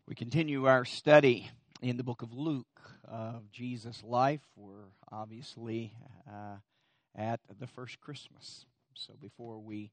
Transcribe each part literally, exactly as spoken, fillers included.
We continue our study in the book of Luke of Jesus' life. We're obviously uh, at the first Christmas. So before we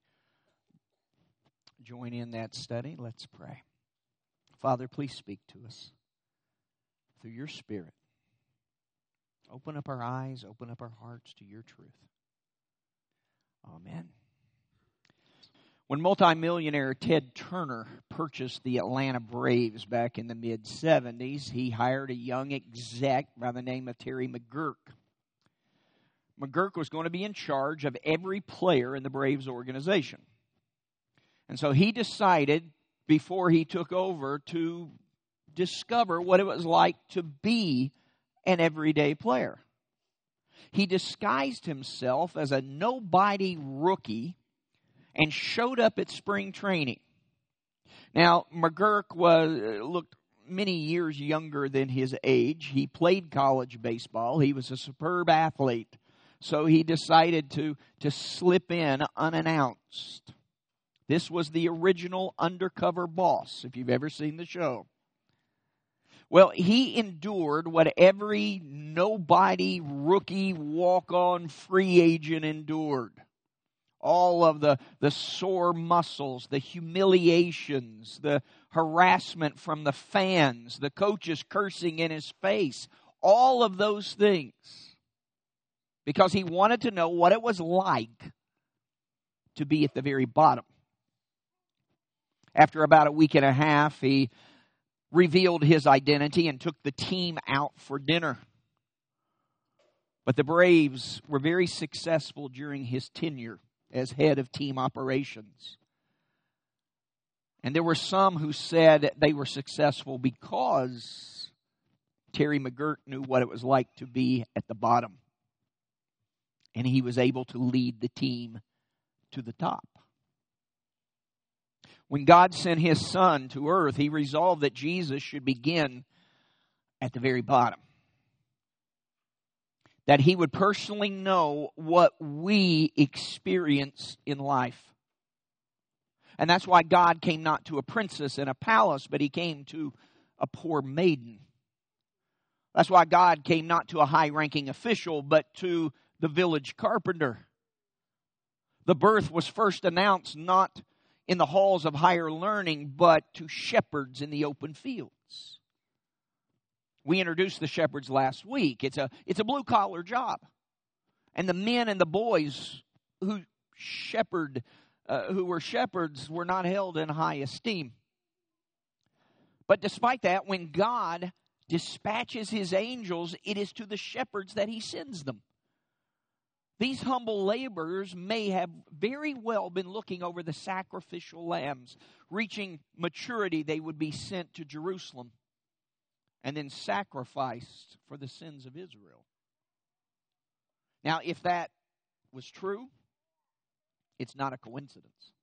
join in that study, let's pray. Father, please speak to us through your Spirit. Open up our eyes, open up our hearts to your truth. Amen. When multimillionaire Ted Turner purchased the Atlanta Braves back in the mid seventies, he hired a young exec by the name of Terry McGuirk. McGuirk was going to be in charge of every player in the Braves organization. And so he decided, before he took over, to discover what it was like to be an everyday player. He disguised himself as a nobody rookie and showed up at spring training. Now, McGuirk was looked many years younger than his age. He played college baseball. He was a superb athlete. So he decided to, to slip in unannounced. This was the original Undercover Boss, if you've ever seen the show. Well, he endured what every nobody rookie walk-on free agent endured. All of the, the sore muscles, the humiliations, the harassment from the fans, the coaches cursing in his face, all of those things. Because he wanted to know what it was like to be at the very bottom. After about a week and a half, he revealed his identity and took the team out for dinner. But the Braves were very successful during his tenure as head of team operations. And there were some who said they were successful because Terry McGuirk knew what it was like to be at the bottom. And he was able to lead the team to the top. When God sent His Son to earth, He resolved that Jesus should begin at the very bottom. That He would personally know what we experience in life. And that's why God came not to a princess in a palace, but He came to a poor maiden. That's why God came not to a high-ranking official, but to the village carpenter. The birth was first announced not in the halls of higher learning, but to shepherds in the open fields. We introduced the shepherds last week. It's a, it's a blue-collar job. And the men and the boys who shepherd, uh, who were shepherds were not held in high esteem. But despite that, when God dispatches His angels, it is to the shepherds that He sends them. These humble laborers may have very well been looking over the sacrificial lambs. Reaching maturity, they would be sent to Jerusalem and then sacrificed for the sins of Israel. Now, if that was true, it's not a coincidence.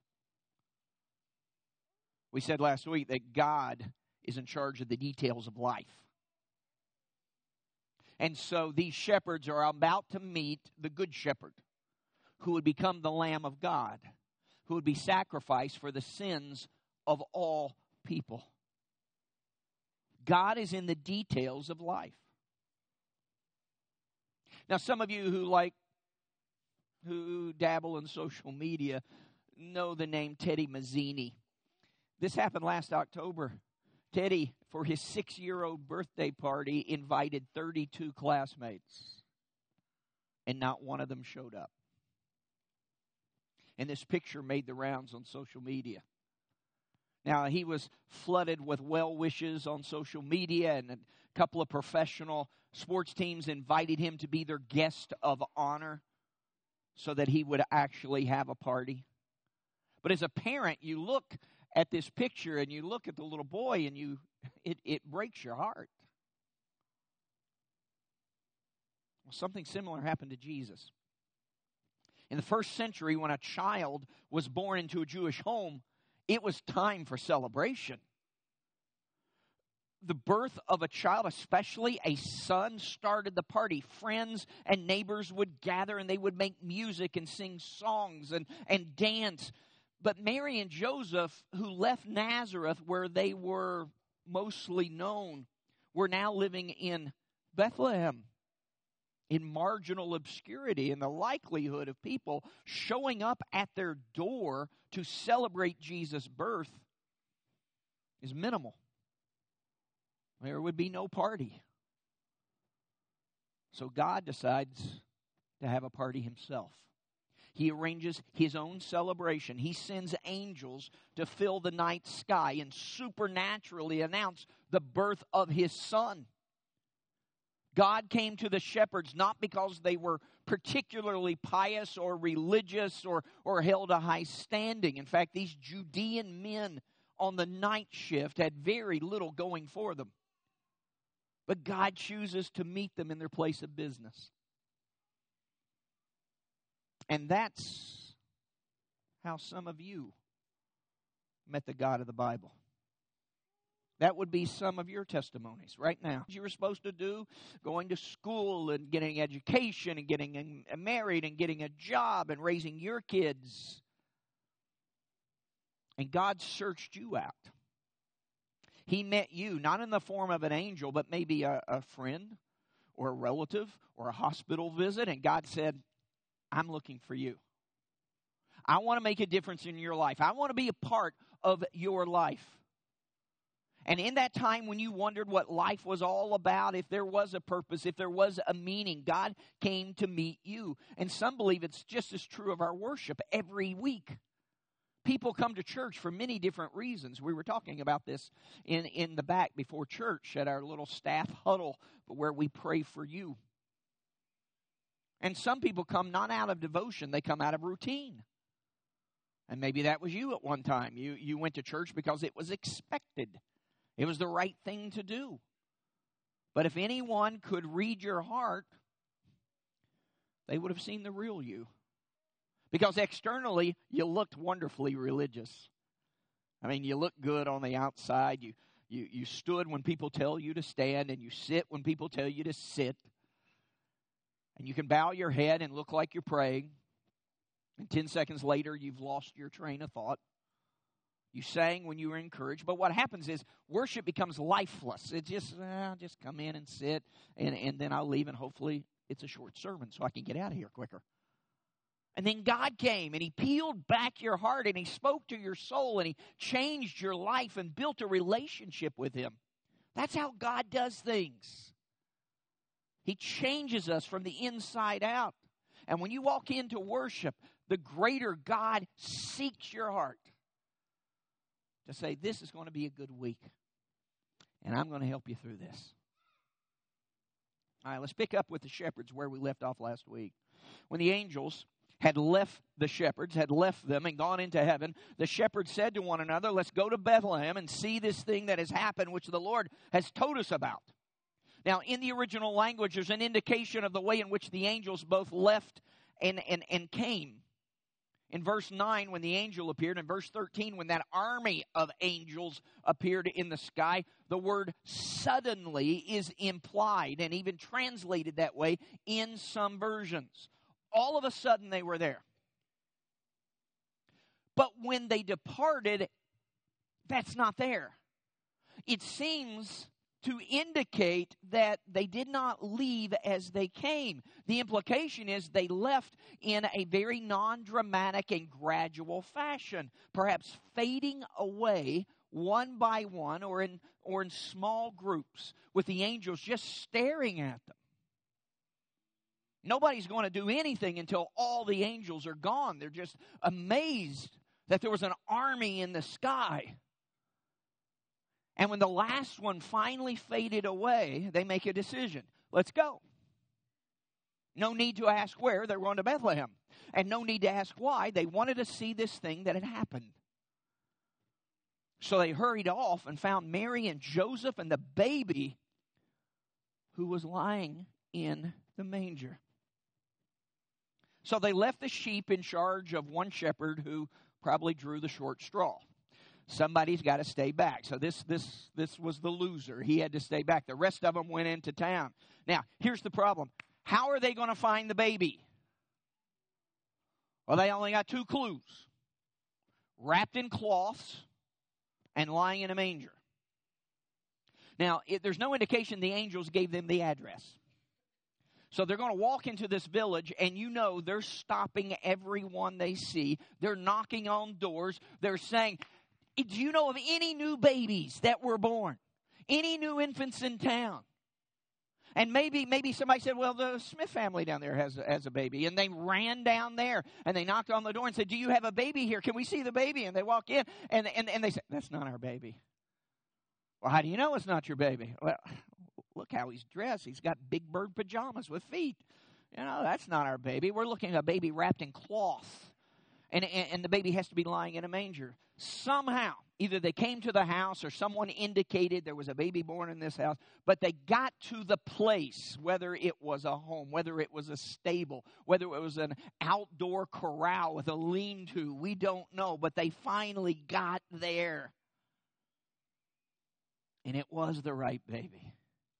We said last week that God is in charge of the details of life. And so these shepherds are about to meet the good shepherd, who would become the Lamb of God, who would be sacrificed for the sins of all people. God is in the details of life. Now, some of you who like, who dabble in social media know the name Teddy Mazzini. This happened last October. Teddy, for his six-year-old birthday party, invited thirty-two classmates, and not one of them showed up. And this picture made the rounds on social media. Now, he was flooded with well wishes on social media, and a couple of professional sports teams invited him to be their guest of honor so that he would actually have a party. But as a parent, you look at this picture and you look at the little boy and you it, it breaks your heart. Well, something similar happened to Jesus. In the first century, when a child was born into a Jewish home, it was time for celebration. The birth of a child, especially a son, started the party. Friends and neighbors would gather and they would make music and sing songs and, and dance. But Mary and Joseph, who left Nazareth where they were mostly known, were now living in Bethlehem, in marginal obscurity, and the likelihood of people showing up at their door to celebrate Jesus' birth is minimal. There would be no party. So God decides to have a party himself. He arranges his own celebration. He sends angels to fill the night sky and supernaturally announce the birth of his son. God came to the shepherds not because they were particularly pious or religious or, or held a high standing. In fact, these Judean men on the night shift had very little going for them. But God chooses to meet them in their place of business. And that's how some of you met the God of the Bible. That would be some of your testimonies right now. You were supposed to do going to school and getting education and getting married and getting a job and raising your kids. And God searched you out. He met you, not in the form of an angel, but maybe a, a friend or a relative or a hospital visit. And God said, I'm looking for you. I want to make a difference in your life. I want to be a part of your life. And in that time when you wondered what life was all about, if there was a purpose, if there was a meaning, God came to meet you. And some believe it's just as true of our worship every week. People come to church for many different reasons. We were talking about this in, in the back before church at our little staff huddle where we pray for you. And some people come not out of devotion, they come out of routine. And maybe that was you at one time. You, you went to church because it was expected. It was the right thing to do. But if anyone could read your heart, they would have seen the real you. Because externally, you looked wonderfully religious. I mean, you looked good on the outside. You, you, you stood when people tell you to stand, and you sit when people tell you to sit. And you can bow your head and look like you're praying. And ten seconds later, you've lost your train of thought. You sang when you were encouraged. But what happens is worship becomes lifeless. It just, eh, I'll just come in and sit, and, and then I'll leave, and hopefully it's a short sermon so I can get out of here quicker. And then God came, and he peeled back your heart, and he spoke to your soul, and he changed your life and built a relationship with him. That's how God does things. He changes us from the inside out. And when you walk into worship, the greater God seeks your heart to say, this is going to be a good week, and I'm going to help you through this. All right, let's pick up with the shepherds where we left off last week. When the angels had left the shepherds, had left them and gone into heaven, the shepherds said to one another, let's go to Bethlehem and see this thing that has happened, which the Lord has told us about. Now, in the original language, there's an indication of the way in which the angels both left and, and, and came. In verse nine, when the angel appeared, in verse thirteen, when that army of angels appeared in the sky, the word suddenly is implied and even translated that way in some versions. All of a sudden, they were there. But when they departed, that's not there. It seems to indicate that they did not leave as they came. The implication is they left in a very non-dramatic and gradual fashion, perhaps fading away one by one or in, or in small groups with the angels just staring at them. Nobody's going to do anything until all the angels are gone. They're just amazed that there was an army in the sky. And when the last one finally faded away, they make a decision. Let's go. No need to ask where. They're going to Bethlehem. And no need to ask why. They wanted to see this thing that had happened. So they hurried off and found Mary and Joseph and the baby who was lying in the manger. So they left the sheep in charge of one shepherd who probably drew the short straw. Somebody's got to stay back. So this this this was the loser. He had to stay back. The rest of them went into town. Now, here's the problem. How are they going to find the baby? Well, they only got two clues. Wrapped in cloths and lying in a manger. Now, it, there's no indication the angels gave them the address. So they're going to walk into this village, and you know they're stopping everyone they see. They're knocking on doors. They're saying, do you know of any new babies that were born? Any new infants in town? And maybe maybe somebody said, well, the Smith family down there has, has a baby. And they ran down there, and they knocked on the door and said, do you have a baby here? Can we see the baby? And they walk in, and, and, and they say, that's not our baby. Well, how do you know it's not your baby? Well, look how he's dressed. He's got big bird pajamas with feet. You know, that's not our baby. We're looking at a baby wrapped in cloth. And, and, and the baby has to be lying in a manger. Somehow, either they came to the house or someone indicated there was a baby born in this house, but they got to the place, whether it was a home, whether it was a stable, whether it was an outdoor corral with a lean-to. We don't know, but they finally got there. And it was the right baby.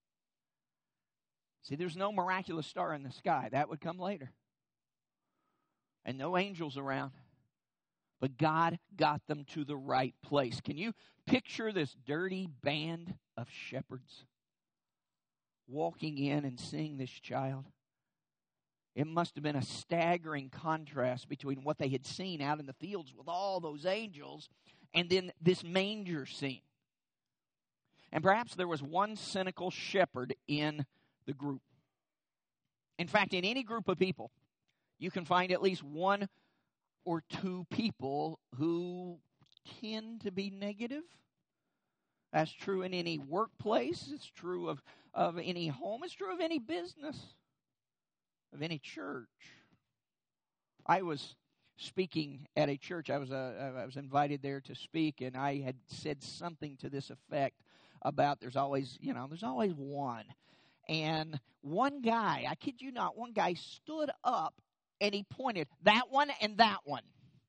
See, there's no miraculous star in the sky. That would come later. And no angels around. But God got them to the right place. Can you picture this dirty band of shepherds walking in and seeing this child? It must have been a staggering contrast between what they had seen out in the fields with all those angels and then this manger scene. And perhaps there was one cynical shepherd in the group. In fact, in any group of people, you can find at least one or two people who tend to be negative. That's true in any workplace. It's true of, of any home. It's true of any business, of any church. I was speaking at a church. I was uh, I was invited there to speak, and I had said something to this effect about there's always, you know, there's always one. And one guy, I kid you not, one guy stood up and he pointed, that one and that one.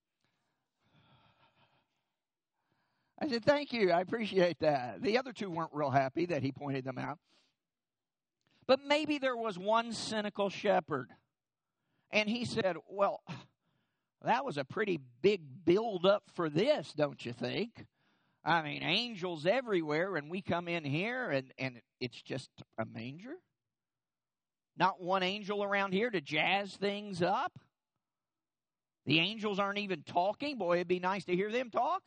I said, thank you, I appreciate that. The other two weren't real happy that he pointed them out. But maybe there was one cynical shepherd. And he said, well, that was a pretty big build-up for this, don't you think? I mean, angels everywhere, and we come in here, and, and it's just a manger? Not one angel around here to jazz things up? The angels aren't even talking? Boy, it'd be nice to hear them talk.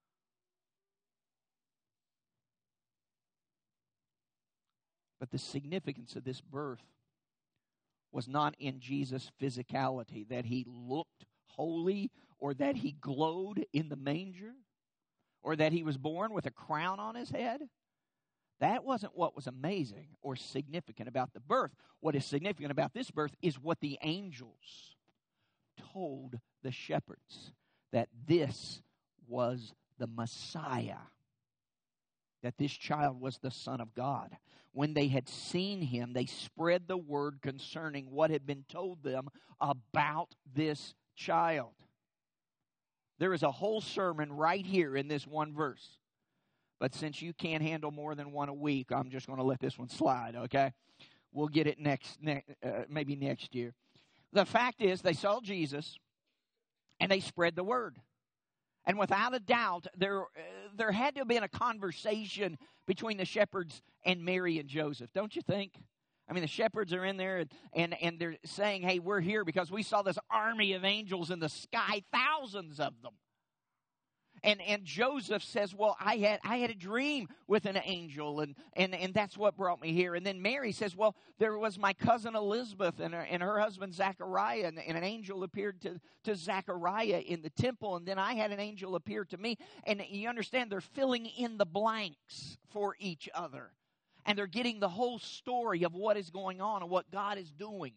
But the significance of this birth was not in Jesus' physicality, that he looked holy or that he glowed in the manger, or that he was born with a crown on his head. That wasn't what was amazing or significant about the birth. What is significant about this birth is what the angels told the shepherds, that this was the Messiah, that this child was the Son of God. When they had seen him, they spread the word concerning what had been told them about this child. There is a whole sermon right here in this one verse. But since you can't handle more than one a week, I'm just going to let this one slide, okay? We'll get it next, ne- uh, maybe next year. The fact is, they saw Jesus, and they spread the word. And without a doubt, there, uh, there had to have been a conversation between the shepherds and Mary and Joseph, don't you think? I mean, the shepherds are in there, and, and, and they're saying, hey, we're here because we saw this army of angels in the sky, thousands of them. And and Joseph says, well, I had I had a dream with an angel, and, and, and that's what brought me here. And then Mary says, well, there was my cousin Elizabeth and her, and her husband Zachariah, and, and an angel appeared to, to Zachariah in the temple, and then I had an angel appear to me. And you understand, they're filling in the blanks for each other. And they're getting the whole story of what is going on and what God is doing.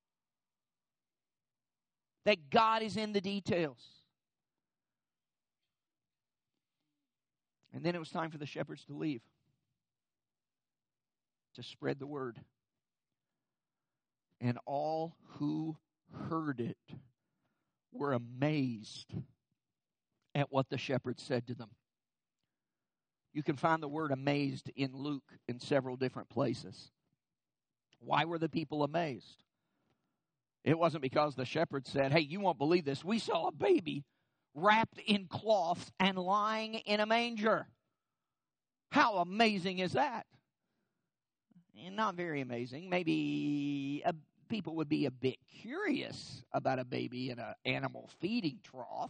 That God is in the details. And then it was time for the shepherds to leave, to spread the word. And all who heard it were amazed at what the shepherds said to them. You can find the word amazed in Luke in several different places. Why were the people amazed? It wasn't because the shepherds said, hey, you won't believe this. We saw a baby wrapped in cloth and lying in a manger. How amazing is that? And not very amazing. Maybe a, people would be a bit curious about a baby in an animal feeding trough,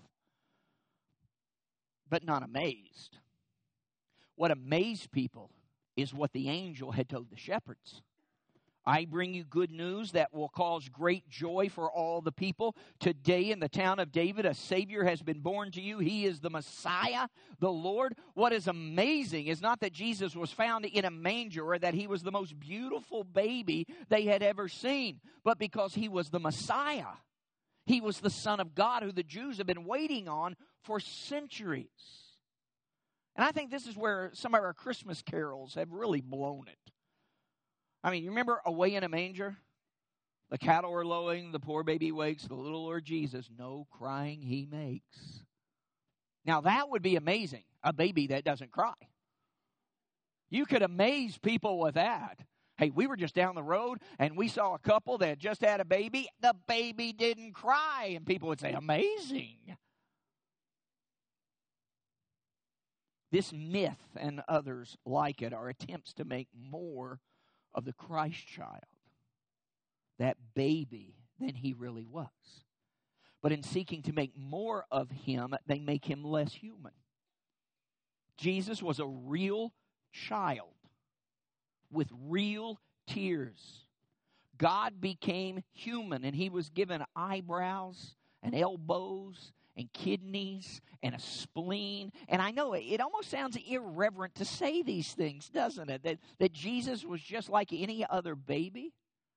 but not amazed. What amazed people is what the angel had told the shepherds. I bring you good news that will cause great joy for all the people. Today in the town of David, a Savior has been born to you. He is the Messiah, the Lord. What is amazing is not that Jesus was found in a manger or that he was the most beautiful baby they had ever seen, but because he was the Messiah. He was the Son of God who the Jews have been waiting on for centuries. And I think this is where some of our Christmas carols have really blown it. I mean, you remember Away in a Manger? The cattle are lowing, the poor baby wakes, the little Lord Jesus, no crying he makes. Now that would be amazing, a baby that doesn't cry. You could amaze people with that. Hey, we were just down the road and we saw a couple that just had a baby. The baby didn't cry. And people would say, amazing. This myth and others like it are attempts to make more of the Christ child, that baby, than he really was. But in seeking to make more of him, they make him less human. Jesus was a real child with real tears. God became human, and he was given eyebrows and elbows and kidneys and a spleen. And I know it, it almost sounds irreverent to say these things, doesn't it? That, that Jesus was just like any other baby.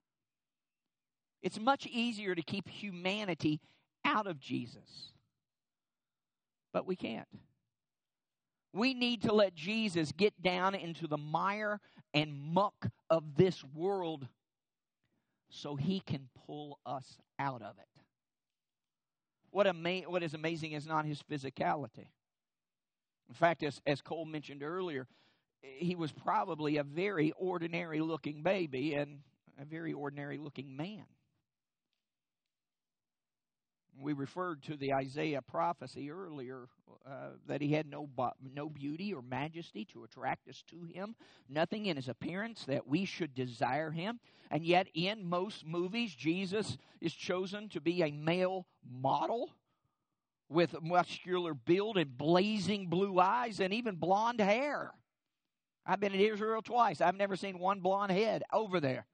It's much easier to keep humanity out of Jesus. But we can't. We need to let Jesus get down into the mire and muck of this world so he can pull us out of it. What, ama- what is amazing is not his physicality. In fact, as, as Cole mentioned earlier, he was probably a very ordinary-looking baby and a very ordinary-looking man. We referred to the Isaiah prophecy earlier uh, that he had no no beauty or majesty to attract us to him, nothing in his appearance that we should desire him. And yet in most movies, Jesus is chosen to be a male model with muscular build and blazing blue eyes and even blonde hair. I've been in Israel twice. I've never seen one blonde head over there.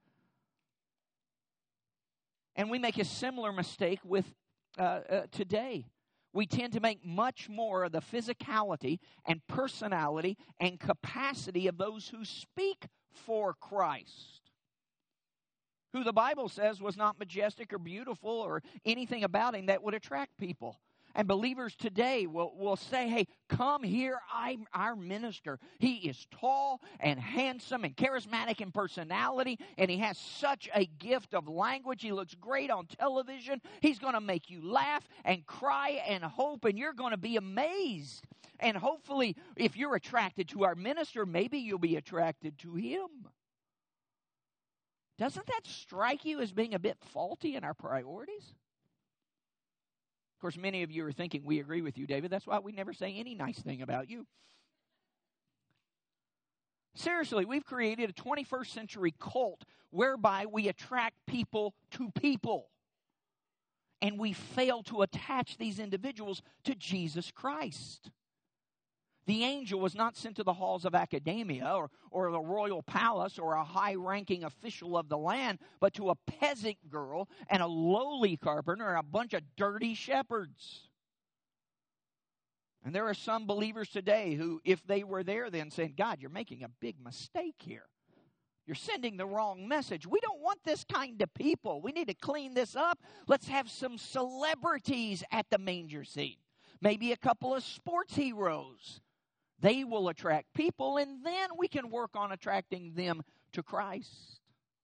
And we make a similar mistake with Uh, uh, today. We tend to make much more of the physicality and personality and capacity of those who speak for Christ, who the Bible says was not majestic or beautiful or anything about him that would attract people. And believers today will, will say, hey, come here, I'm our minister. He is tall and handsome and charismatic in personality, and he has such a gift of language. He looks great on television. He's going to make you laugh and cry and hope, and you're going to be amazed. And hopefully, if you're attracted to our minister, maybe you'll be attracted to him. Doesn't that strike you as being a bit faulty in our priorities? Of course, many of you are thinking, we agree with you, David. That's why we never say any nice thing about you. Seriously, we've created a twenty-first century cult whereby we attract people to people. And we fail to attach these individuals to Jesus Christ. The angel was not sent to the halls of academia or, or the royal palace or a high-ranking official of the land, but to a peasant girl and a lowly carpenter and a bunch of dirty shepherds. And there are some believers today who, if they were there then, saying, God, you're making a big mistake here. You're sending the wrong message. We don't want this kind of people. We need to clean this up. Let's have some celebrities at the manger scene. Maybe a couple of sports heroes. They will attract people, and then we can work on attracting them to Christ.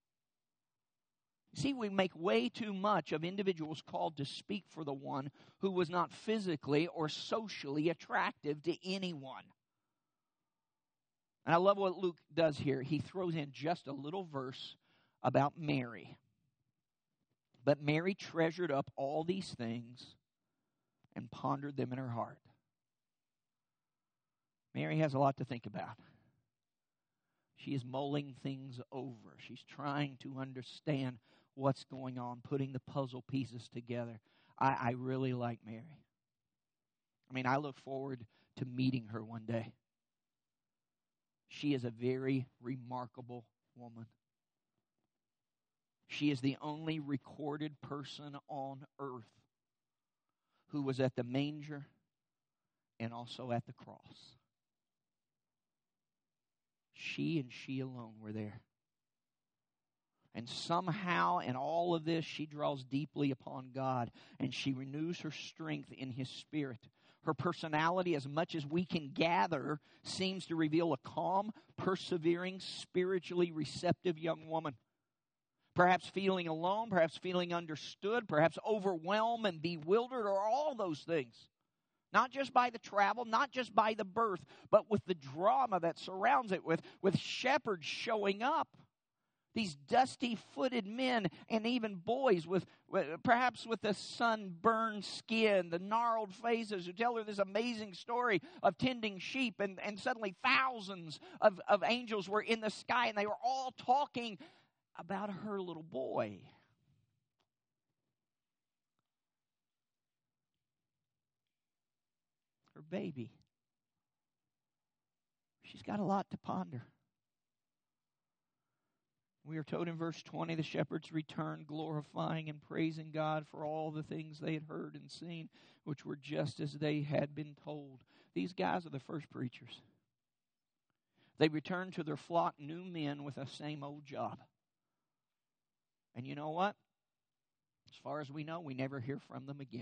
See, we make way too much of individuals called to speak for the one who was not physically or socially attractive to anyone. And I love what Luke does here. He throws in just a little verse about Mary. But Mary treasured up all these things and pondered them in her heart. Mary has a lot to think about. She is mulling things over. She's trying to understand what's going on, putting the puzzle pieces together. I, I really like Mary. I mean, I look forward to meeting her one day. She is a very remarkable woman. She is the only recorded person on earth who was at the manger and also at the cross. She and she alone were there. And somehow in all of this, she draws deeply upon God, and she renews her strength in His Spirit. Her personality, as much as we can gather, seems to reveal a calm, persevering, spiritually receptive young woman. Perhaps feeling alone, perhaps feeling understood, perhaps overwhelmed and bewildered, or all those things. Not just by the travel, not just by the birth, but with the drama that surrounds it, with, with shepherds showing up. These dusty-footed men and even boys, with, with perhaps with the sunburned skin, the gnarled faces, who tell her this amazing story of tending sheep, and, and suddenly thousands of, of angels were in the sky, and they were all talking about her little boy. Her baby. She's got a lot to ponder. We are told in verse twenty, the shepherds returned, glorifying and praising God for all the things they had heard and seen, which were just as they had been told. These guys are the first preachers. They returned to their flock new men with the same old job. And you know what? As far as we know, we never hear from them again.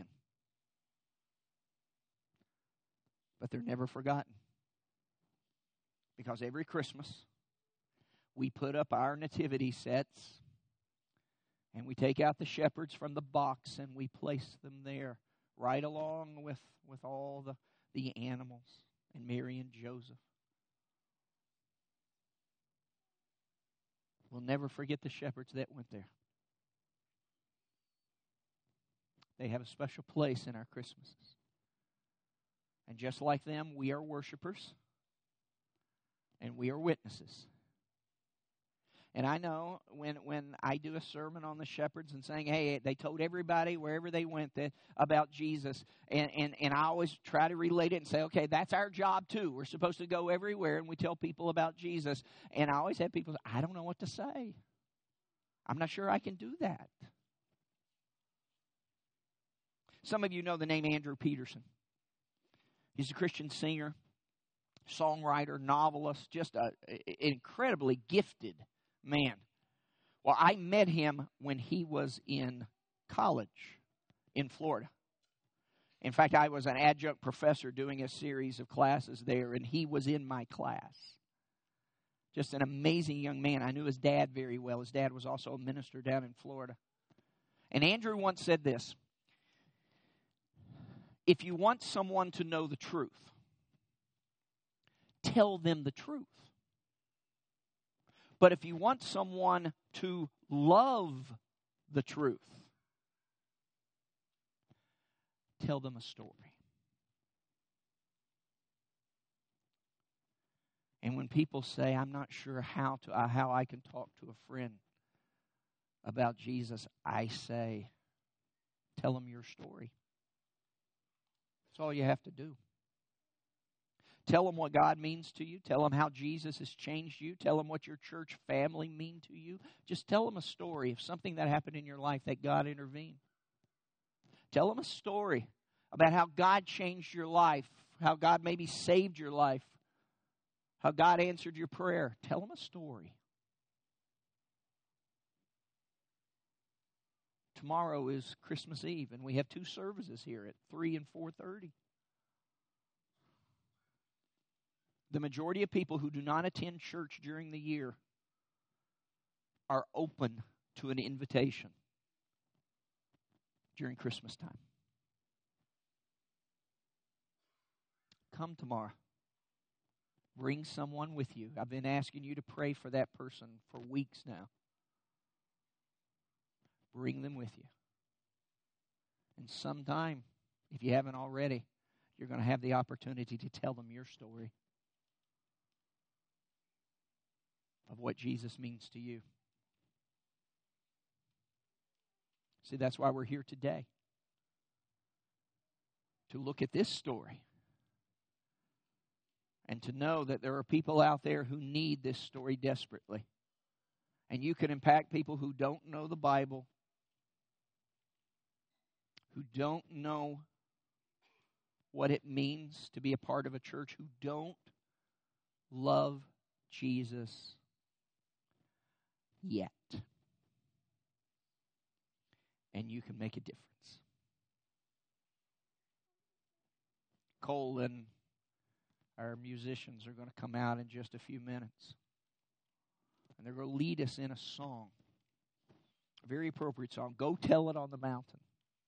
But they're never forgotten. Because every Christmas, we put up our nativity sets, and we take out the shepherds from the box, and we place them there, right along with, with all the, the animals, and Mary and Joseph. We'll never forget the shepherds that went there. They have a special place in our Christmases. And just like them, we are worshipers, and we are witnesses. And I know when, when I do a sermon on the shepherds and saying, hey, they told everybody wherever they went that, about Jesus. And, and, and I always try to relate it and say, okay, that's our job too. We're supposed to go everywhere and we tell people about Jesus. And I always have people say, I don't know what to say. I'm not sure I can do that. Some of you know the name Andrew Peterson. He's a Christian singer, songwriter, novelist, just an incredibly gifted man. Well, I met him when he was in college in Florida. In fact, I was an adjunct professor doing a series of classes there, and he was in my class. Just an amazing young man. I knew his dad very well. His dad was also a minister down in Florida. And Andrew once said this: if you want someone to know the truth, tell them the truth. But if you want someone to love the truth, tell them a story. And when people say, I'm not sure how to uh, how I can talk to a friend about Jesus, I say, tell them your story. That's all you have to do. Tell them what God means to you. Tell them how Jesus has changed you. Tell them what your church family mean to you. Just tell them a story of something that happened in your life that God intervened. Tell them a story about how God changed your life, how God maybe saved your life, how God answered your prayer. Tell them a story. Tomorrow is Christmas Eve, and we have two services here at three and four thirty. The majority of people who do not attend church during the year are open to an invitation during Christmas time. Come tomorrow. Bring someone with you. I've been asking you to pray for that person for weeks now. Bring them with you. And sometime, if you haven't already, you're going to have the opportunity to tell them your story. of what Jesus means to you. See, that's why we're here today. To look at this story. And to know that there are people out there who need this story desperately. And you can impact people who don't know the Bible, who don't know what it means to be a part of a church, who don't love Jesus yet. And you can make a difference. Cole and our musicians are going to come out in just a few minutes. And they're going to lead us in a song. A very appropriate song. Go Tell It on the Mountain.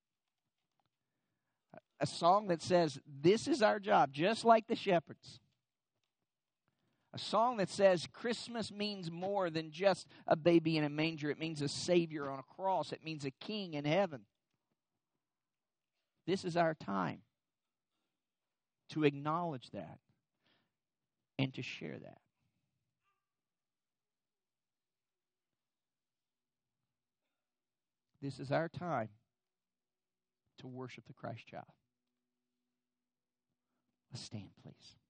A song that says, this is our job, just like the shepherds. A song that says Christmas means more than just a baby in a manger. It means a Savior on a cross. It means a King in heaven. This is our time to acknowledge that and to share that. This is our time to worship the Christ child. Let's stand, please.